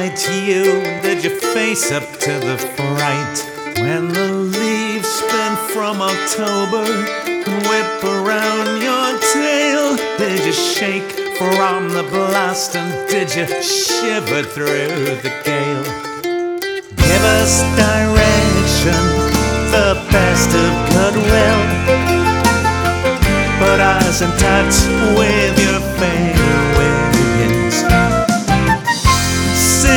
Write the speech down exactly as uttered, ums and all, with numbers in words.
might you? Did you face up to the fright when the leaves spin from October and whip around your tail? Did you shake from the blast and did you shiver through the gale? Give us direction, the best of goodwill. Put us in touch with your fate.